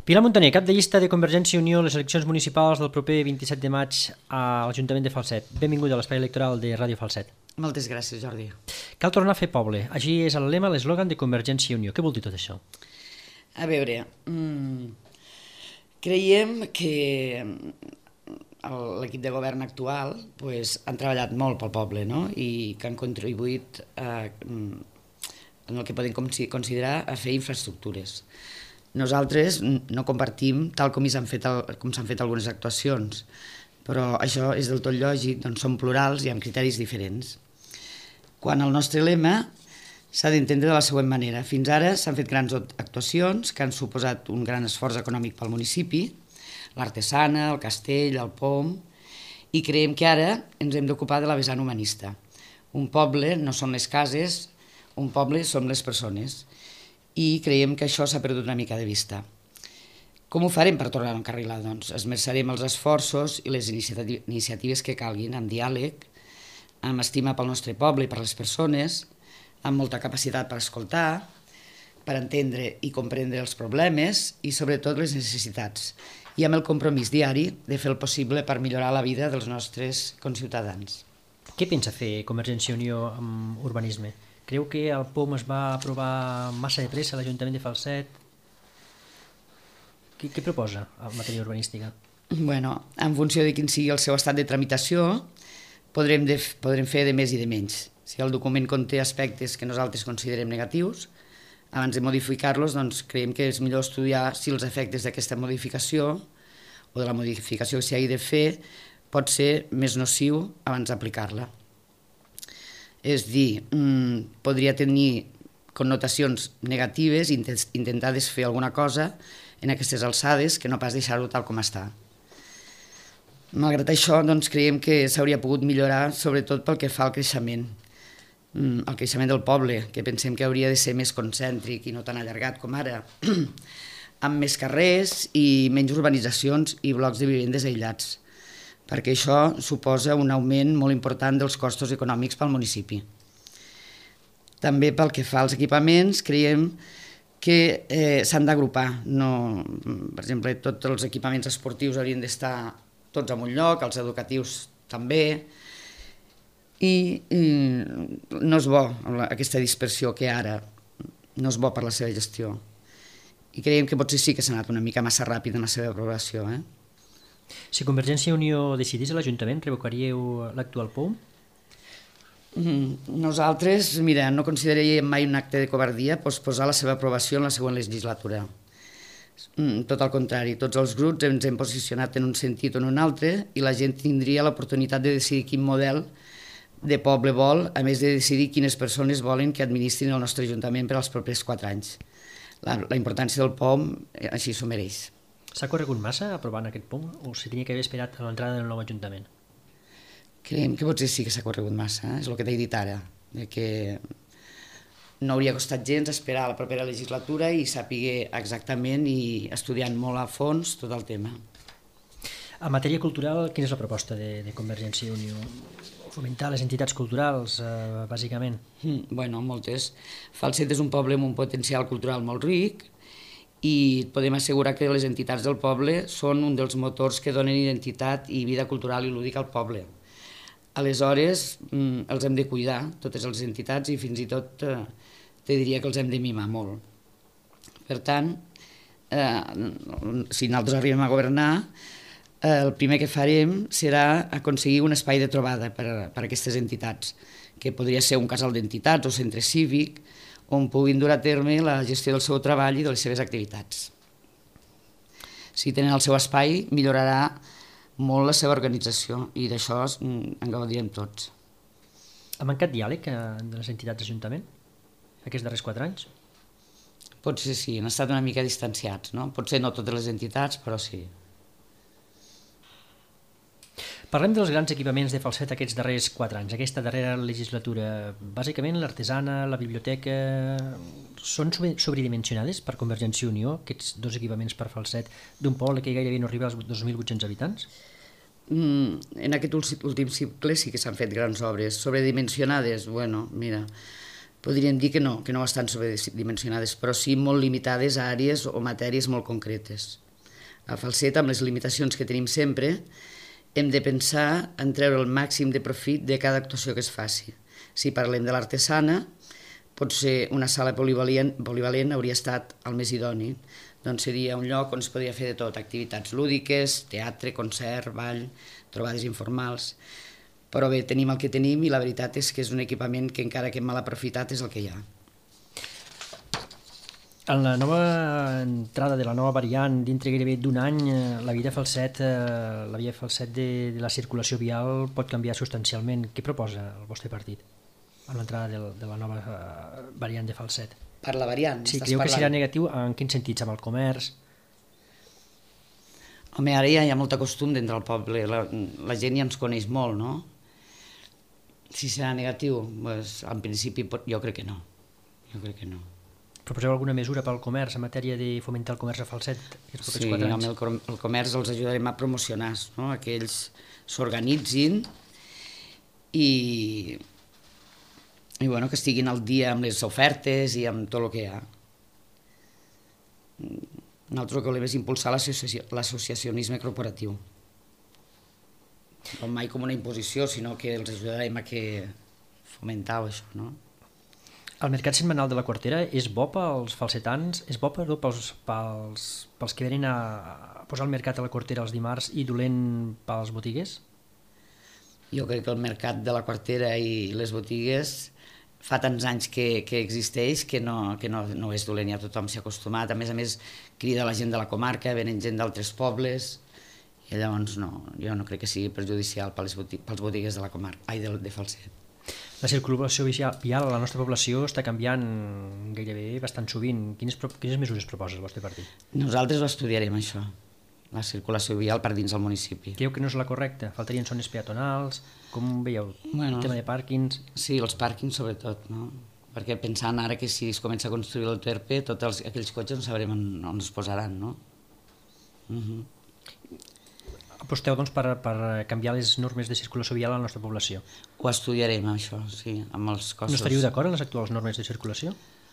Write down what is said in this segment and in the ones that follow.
Pilar Muntaner, cap de llista de Convergència i Unió a les eleccions municipals del proper 27 de maig a l'Ajuntament de Falset. Benvinguda a l'espai electoral de Ràdio Falset. Moltes gràcies, Jordi. Cal tornar a fer poble. Així és el lema, l'eslògan de Convergència i Unió. Què vol dir tot això? A veure, creiem que l'equip de govern actual han treballat molt pel poble, no? I que han contribuït en el que podem considerar a fer infraestructures. Nosaltres no compartim tal com s'han fet algunes actuacions, però això és del tot lògic, doncs som plurals i amb criteris diferents. Quan el nostre lema s'ha d'entendre de la següent manera. Fins ara s'han fet grans actuacions que han suposat un gran esforç econòmic pel municipi, l'Artesana, el castell, el POM, i creiem que ara ens hem d'ocupar de la vessant humanista. Un poble no són les cases, un poble som les persones, i creiem que això s'ha perdut una mica de vista. Com ho farem per tornar a encarrilar? Doncs esmerçarem els esforços i les iniciatives que calguin, amb diàleg, amb estima pel nostre poble i per les persones, amb molta capacitat per escoltar, per entendre i comprendre els problemes i sobretot les necessitats, i amb el compromís diari de fer el possible per millorar la vida dels nostres conciutadans. Què pensa fer Convergència i Unió amb urbanisme? Creu que el POM es va aprovar massa de pressa a l'Ajuntament de Falset? Què proposa en matèria urbanística? Bueno, en funció de quin sigui el seu estat de tramitació, podrem fer de més i de menys. Si el document conté aspectes que nosaltres considerem negatius, abans de modificar-los, doncs creiem que és millor estudiar si els efectes d'aquesta modificació o de la modificació que s'hi hagi de fer pot ser més nociu abans d'aplicar-la. És dir, podria tenir connotacions negatives i intentar desfer alguna cosa en aquestes alçades que no pas deixar-ho tal com està. Malgrat això, doncs, creiem que s'hauria pogut millorar, sobretot pel que fa al creixement. El creixement del poble, que pensem que hauria de ser més concèntric i no tan allargat com ara, amb més carrers i menys urbanitzacions i blocs de vivendes aïllats, perquè això suposa un augment molt important dels costos econòmics pel municipi. També pel que fa als equipaments, creiem que s'han d'agrupar. Per exemple, tots els equipaments esportius haurien d'estar tots en un lloc, els educatius també, i no és bo aquesta dispersió que ara, no és bo per la seva gestió. I creiem que potser sí que s'ha anat una mica massa ràpid en la seva aprovació. Si Convergència i Unió decidís a l'Ajuntament, revocaríeu l'actual POM? Nosaltres, mira, no consideraríem mai un acte de covardia posposar la seva aprovació en la següent legislatura. Tot al contrari, tots els grups ens hem posicionat en un sentit o en un altre i la gent tindria l'oportunitat de decidir quin model de poble vol, a més de decidir quines persones volen que administrin el nostre Ajuntament per als propers 4 anys. La importància del POM així s'ho mereix. S'ha corregut massa aprovant aquest POM o s'hi tenia que haver esperat a l'entrada del nou Ajuntament? Creiem que potser sí que s'ha corregut massa, és el que t'he dit ara, que no hauria costat gens esperar a la propera legislatura i saber exactament i estudiant molt a fons tot el tema. En matèria cultural, quina és la proposta de Convergència i Unió? Fomentar les entitats culturals, bàsicament? Bueno, moltes. Falset és un poble amb un potencial cultural molt ric i podem assegurar que les entitats del poble són un dels motors que donen identitat i vida cultural i lúdica al poble. Aleshores, els hem de cuidar, totes les entitats, i fins i tot te diria que els hem de mimar molt. Per tant, si nosaltres arribem a governar, el primer que farem serà aconseguir un espai de trobada per a aquestes entitats, que podria ser un casal d'entitats o centre cívic, on puguin dur a terme la gestió del seu treball i de les seves activitats. Si tenen el seu espai, millorarà molt la seva organització i d'això en gaudirem tots. Ha mancat diàleg de les entitats d'Ajuntament aquests darrers 4 anys? Potser sí, han estat una mica distanciats, no? Potser no totes les entitats, però sí. Parlem dels grans equipaments de Falset aquests darrers 4 anys, aquesta darrera legislatura. Bàsicament l'Artesana, la biblioteca, són sobredimensionades per Convergència i Unió, aquests 2 equipaments per Falset, d'un poble que gairebé no arriba als 2.800 habitants? En aquest últim cicle sí que s'han fet grans obres, sobredimensionades, bueno, mira, podríem dir que no estan sobredimensionades, però sí molt limitades a àrees o matèries molt concretes. A Falset, amb les limitacions que tenim sempre, hem de pensar en treure el màxim de profit de cada actuació que es faci. Si parlem de l'artesana, potser una sala polivalent hauria estat el més idoni. Doncs seria un lloc on es podria fer de tot, activitats lúdiques, teatre, concert, ball, trobades informals. Però bé, tenim el que tenim i la veritat és que és un equipament que encara que mal aprofitat és el que hi ha. En la nova entrada de la nova variant, dintre gairebé d'un any, la via Falset de la circulació vial pot canviar substancialment. Què proposa el vostre partit amb l'entrada de la nova variant de Falset? Per la variant? Sí, creieu que serà negatiu? En quins sentits? Amb el comerç? Home, ara ja hi ha molt costum d'entrar al poble, la gent ja ens coneix molt, no? Si serà negatiu, doncs, en principi jo crec que no. Proposeu alguna mesura pel comerç en matèria de fomentar el comerç a Falset? Sí, amb el comerç els ajudarem a promocionar, no? Que ells s'organitzin i bueno, que estiguin al dia amb les ofertes i amb tot el que hi ha. Nosaltres el que volem és impulsar l'associacionisme corporatiu. No mai com una imposició, sinó que els ajudarem a que fomentau això, no? El mercat setmanal de la Quartera és bo pels falsetans? És bo, perdó, pels que venen a posar el mercat a la Quartera els dimarts i dolent pels botiguers? Jo crec que el mercat de la Quartera i les botigues fa tants anys que existeix que no és dolent, ja tothom s'ha acostumat. A més, crida la gent de la comarca, venen gent d'altres pobles, i llavors jo no crec que sigui perjudicial pels botigues de la comarca, de Falset. La circulació vial a la nostra població està canviant gairebé bastant sovint. Quines mesures proposa el vostre partit? Nosaltres ho estudiarem, això, la circulació vial per dins del municipi. Creieu que no és la correcta? Faltarien zones peatonals? Com veieu? El tema de pàrquings? Sí, els pàrquings sobretot, no? Perquè pensant ara que si es comença a construir el TERPE, tots aquells cotxes no sabrem on es posaran, no? Aposteu, doncs, per canviar les normes de circulació vial a la nostra població? Ho estudiarem, això, sí, amb els cossos. No estaríeu d'acord amb les actuals normes de circulació?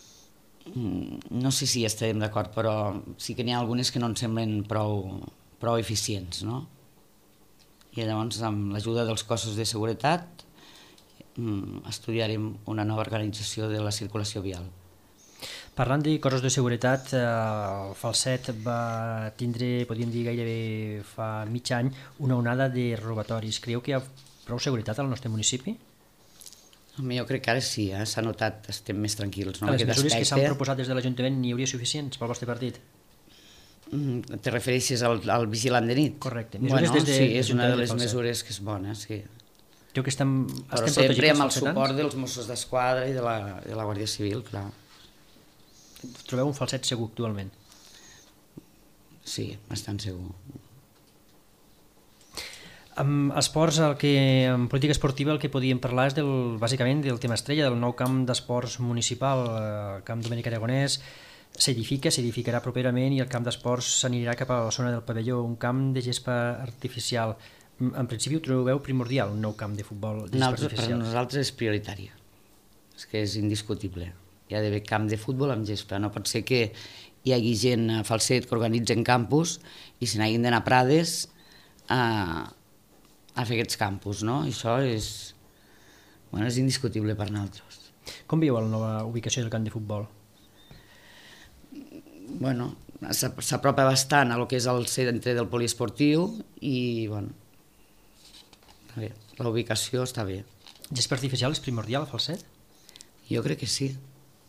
No sé si estarem d'acord, però sí que n'hi ha algunes que no ens semblen prou eficients, no? I llavors, amb l'ajuda dels cossos de seguretat, estudiarem una nova organització de la circulació vial. Parlant de cossos de seguretat, el Falset va tindre, podríem dir gairebé fa mig any, una onada de robatoris. Creieu que hi ha prou seguretat al nostre municipi? Jo crec que ara sí, s'ha notat, estem més tranquils. Les mesures que s'han proposat des de l'Ajuntament n'hi hauria suficients pel vostre partit? Te refereixes al vigilant de nit? Correcte. Sí, és una de les mesures que és bona, sí. Creu que estem però sempre amb el suport dels Mossos d'Esquadra i de la Guàrdia Civil, clar. Trobeu un Falset segur actualment? Sí, bastant segur. Amb esports, en política esportiva el que podíem parlar és bàsicament del tema estrella, del nou camp d'esports municipal, el camp Domènec Aragonès, s'edificarà properament i el camp d'esports s'anirà cap a la zona del pavelló, un camp de gespa artificial. En principi ho trobeu primordial, un nou camp de futbol de gespa artificial? Per nosaltres és prioritari, és que és indiscutible. Hi ha d'haver camp de futbol amb gespa, no pot ser que hi hagi gent a Falset que organitzen campus i se n'hagin d'anar a Prades a fer aquests campus, no? Això és indiscutible per nosaltres. Com veieu la nova ubicació del camp de futbol? S'apropa bastant a lo que és el centre del poliesportiu i, està bé, la ubicació està bé. Gespa artificial és primordial a Falset? Jo crec que sí.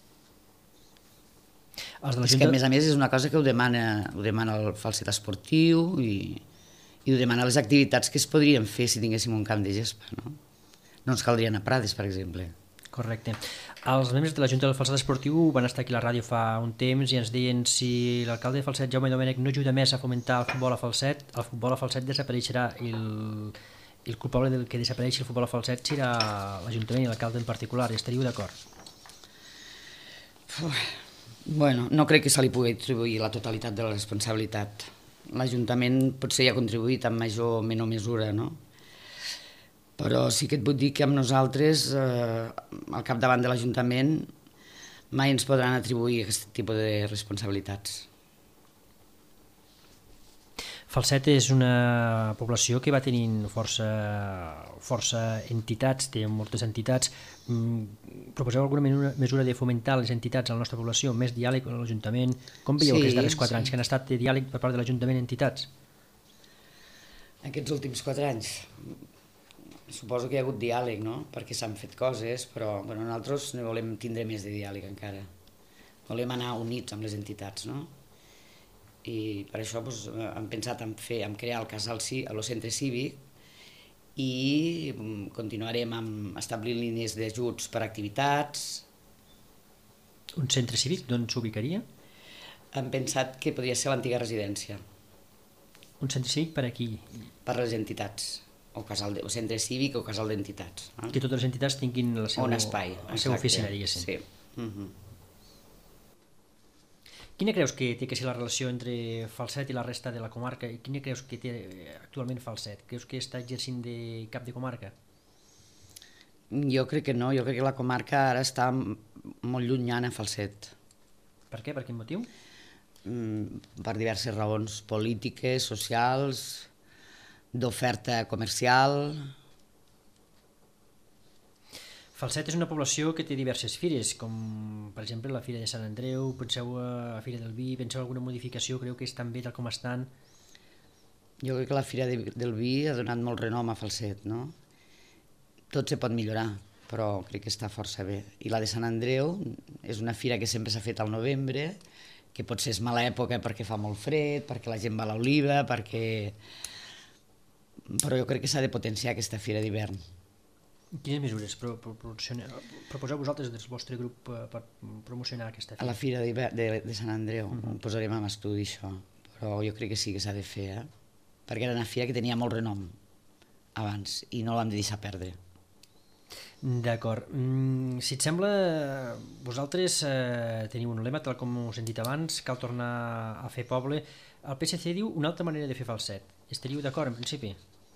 És que, a més, és una cosa que ho demana el Falset esportiu i ho demana les activitats que es podrien fer si tinguéssim un camp de gespa, no? No ens caldria anar a Prades, per exemple. Correcte. Els membres de la Junta del Falset Esportiu van estar aquí a la ràdio fa un temps i ens deien si l'alcalde de Falset, Jaume Domènech, no ajuda més a fomentar el futbol a Falset desapareixerà i el culpable del que desapareixi el futbol a Falset serà l'Ajuntament i l'alcalde en particular. Estaríeu d'acord? No crec que se li pugui atribuir la totalitat de la responsabilitat. L'Ajuntament potser hi ha contribuït en major o menor mesura, no? Però sí que et vull dir que amb nosaltres, al capdavant de l'Ajuntament, mai ens podran atribuir aquest tipus de responsabilitats. Falset és una població que va tenint força entitats, té moltes entitats. Proposeu alguna mesura de fomentar les entitats a la nostra població, més diàleg amb l'Ajuntament? Com veieu aquests darrers 4 anys que han estat de diàleg per part de l'Ajuntament i entitats? Aquests últims 4 anys suposo que hi ha hagut diàleg, no? Perquè s'han fet coses, però nosaltres ne volem tindre més de diàleg encara. Volem anar units amb les entitats, no? I per això hem pensat en crear el casal al centre cívic i continuarem amb establir línies d'ajuts per activitats. Un centre cívic d'on s'ubicaria? Hem pensat que podria ser l'antiga residència. Un centre cívic per aquí? Per les entitats, o centre cívic o casal d'entitats. Que totes les entitats tinguin la seva oficina, diguéssim. Sí. Quina creus que té que ser la relació entre Falset i la resta de la comarca i quina creus que té actualment Falset? Creus que està exercint de cap de comarca? Jo crec que no, jo crec que la comarca ara està molt llunyana a Falset. Per què? Per quin motiu? Per diverses raons polítiques, socials, d'oferta comercial. Falset és una població que té diverses fires, com per exemple la Fira de Sant Andreu, penseu a la Fira del Vi, penseu alguna modificació, creu que estan bé tal com estan? Jo crec que la Fira del Vi ha donat molt renom a Falset, no? Tot se pot millorar, però crec que està força bé. I la de Sant Andreu és una fira que sempre s'ha fet al novembre, que potser és mala època perquè fa molt fred, perquè la gent va a l'oliva, però jo crec que s'ha de potenciar aquesta fira d'hivern. Quines mesures proposeu vosaltres des del vostre grup per promocionar aquesta fira? A la fira de Sant Andreu ho posarem en estudi, això, però jo crec que sí que s'ha de fer, perquè era una fira que tenia molt renom abans i no l'hem de deixar perdre. D'acord. Si et sembla, vosaltres teniu un lema, tal com us hem dit abans, cal tornar a fer poble. El PSC diu una altra manera de fer Falset. Estaríeu d'acord, en principi?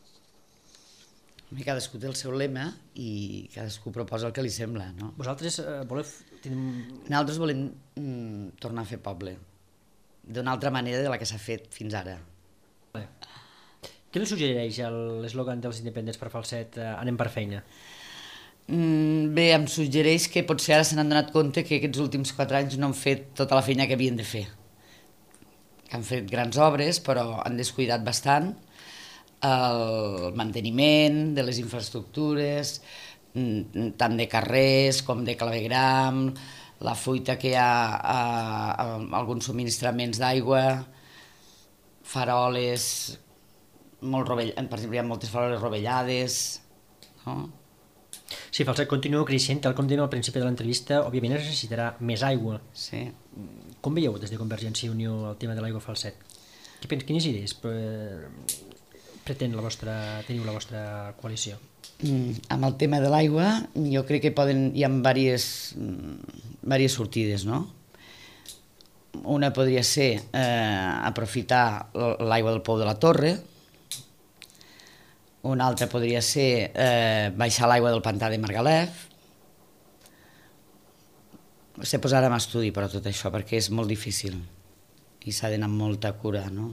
Cadascú té el seu lema i cadascú proposa el que li sembla, no? Vosaltres voleu... Nosaltres volem tornar a fer poble, d'una altra manera de la que s'ha fet fins ara. Què li suggereix l'eslògan dels independents per Falset, anem per feina? Bé, em suggereix que potser ara se n'han donat compte que aquests últims 4 anys no han fet tota la feina que havien de fer. Que han fet grans obres, però han descuidat bastant el manteniment de les infraestructures, tant de carrers com de clavegram, la fuita que hi ha, alguns subministraments d'aigua, faroles, per exemple hi ha moltes faroles rovellades, no? Si Falset continua creixent, tal com dèiem al principi de l'entrevista, òbviament es necessitarà més aigua. Sí. Com veieu des de Convergència i Unió el tema de l'aigua a Falset? Quines idees teniu la vostra coalició? Amb el tema de l'aigua jo crec que hi ha diverses sortides, no? Una podria ser aprofitar l'aigua del Pou de la Torre, una altra podria ser baixar l'aigua del pantà de Margalef. Se posarà en estudi, però, tot això, perquè és molt difícil i s'ha d'anar amb molta cura, no?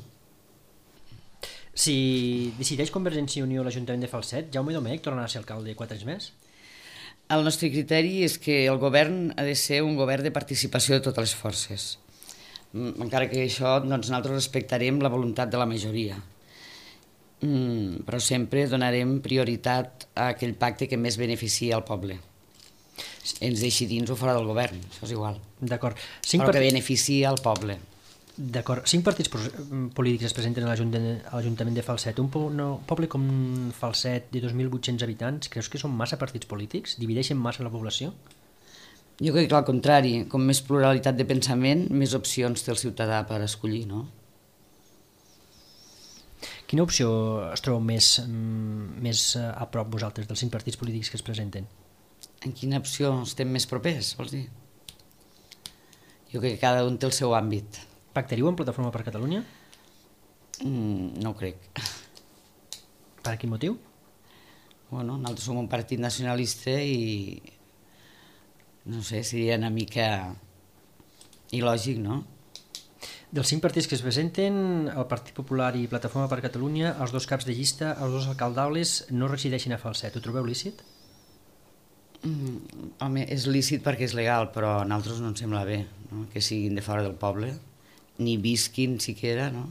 Si decideix Convergència i Unió l'Ajuntament de Falset, Jaume Domènech tornarà a ser alcalde 4 anys més? El nostre criteri és que el govern ha de ser un govern de participació de totes les forces. Encara que això, doncs, nosaltres respectarem la voluntat de la majoria. Però sempre donarem prioritat a aquell pacte que més beneficia al poble. Ens deixi dins o fora del govern, això és igual. D'acord. Però que beneficia al poble. D'acord. 5 partits polítics es presenten a l'Ajuntament de Falset. Un poble com Falset de 2.800 habitants, creus que són massa partits polítics? Divideixen massa la població? Jo crec que al contrari, com més pluralitat de pensament, més opcions té el ciutadà per escollir, no? Quina opció es troba més a prop vosaltres dels 5 partits polítics que es presenten? En quina opció estem més propers, vols dir? Jo crec que cada un té el seu àmbit. Pactaríeu en Plataforma per Catalunya? No ho crec. Per quin motiu? Bueno, nosaltres som un partit nacionalista i no sé, seria una mica il·lògic, no? Dels 5 partits que es presenten, el Partit Popular i Plataforma per Catalunya, els 2 caps de llista, els 2 alcaldables, no resideixen a Falset. Ho trobeu lícit? Home, és lícit perquè és legal, però a nosaltres no ens sembla bé, no? Que siguin de fora del poble, ni visquin siquiera, no?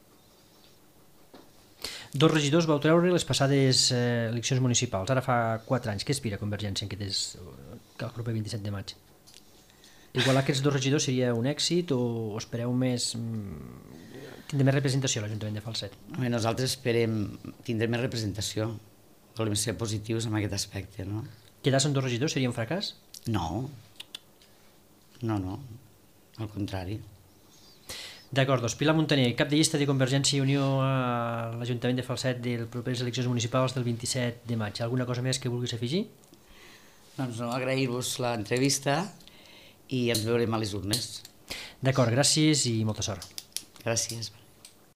2 regidors vau treure les passades eleccions municipals, ara fa 4 anys. Què aspira Convergència en el proper 27 de maig? Igual aquests 2 regidors seria un èxit o espereu més... tindre més representació a l'Ajuntament de Falset? Home, nosaltres esperem tindre més representació, volem ser positius en aquest aspecte, no? Quedar-se amb 2 regidors seria un fracàs? No, al contrari. D'acord, doncs Pilar Muntaner, cap de llista de Convergència i Unió a l'Ajuntament de Falset de les properes eleccions municipals del 27 de maig. Alguna cosa més que vulguis afegir? Doncs no, agrair-vos l'entrevista i ens veurem a les urnes. D'acord, gràcies i molta sort. Gràcies.